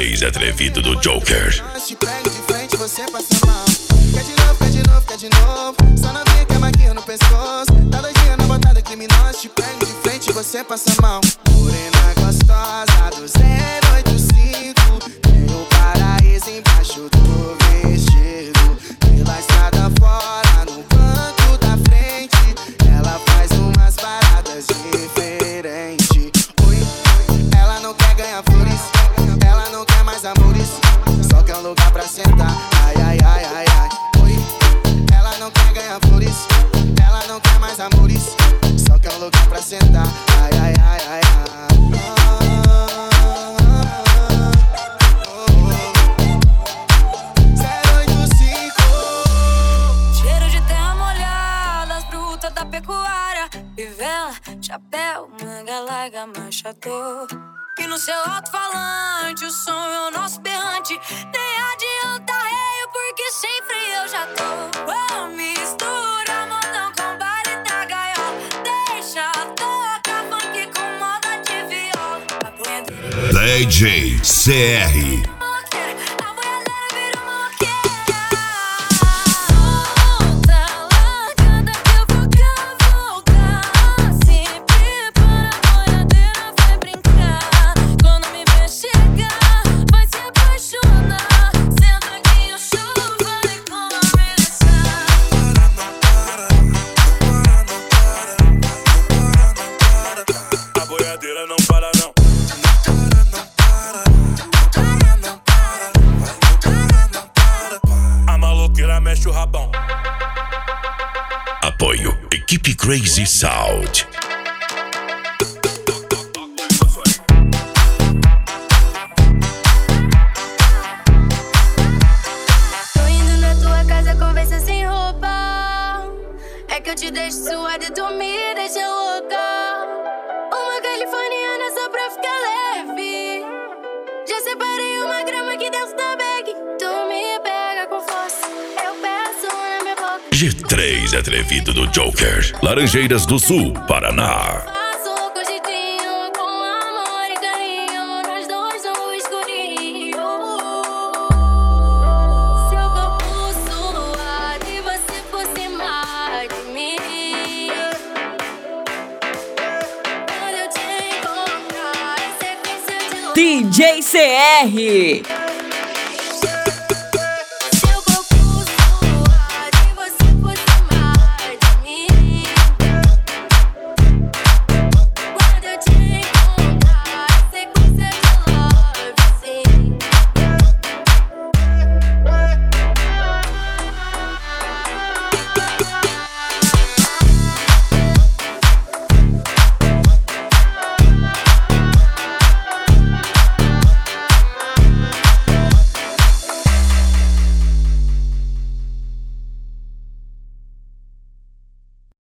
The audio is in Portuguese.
G3 atrevido do Joker. Te pego de frente, você passa mal. Quer de novo, quer de novo, quer de novo. Só novinha que é maquinha no pescoço. Tá doidinha na botada criminosa. Te pego de frente, você passa mal. Morena gostosa do 085. Tem o paraíso embaixo do vestido. Pela estrada fora, no banco da frente. Ela faz umas paradas diferentes. Oi, ela não quer ganhar flores. Ela não quer mais amores. Só quer um lugar pra sentar. Ai, ai, ai, ai, ai. Oi, ela não quer ganhar flores. Ela não quer mais amores. Só quer um lugar pra sentar. Ai, ai, ai, ai, ai. 085. Cheiro de terra molhada, as frutas da pecuária. Fivela, chapéu, manga larga, manchador. E no seu alto-falante, o som é o nosso berrante. Nem adianta reio, porque sem freio eu já tô. Oh, mistura modão com baile da gaiola. Deixa tocar funk com moda de viola. A punheteira DJ CR. maloqueira, a boiadeira virou maloqueira. Solta, largada que eu vou cavalgar. Se prepara, a boiadeira vai brincar. Quando me ver chegar, vai se apaixonar. Senta aqui o show vai começar. A boiadeira não para não. A maloqueira mexe o rabão. Apoio Equipe Crazy Sound. Tô indo na tua casa, conversa sem roupa. É que eu te deixo suada e tu me deixa louca. Uma californiana só pra ficar leve. Já separei uma grama aqui dentro da bag. Tu me pega com força, eu peço na minha boca. G3 atrevido do Joker. Laranjeiras do Sul, Paraná. Faço com jeitinho, com amor e carinho. Nós dois no escurinho. Seu corpo suado e você por cima de mim. Quando eu te encontrar, em sequência de DJ CR.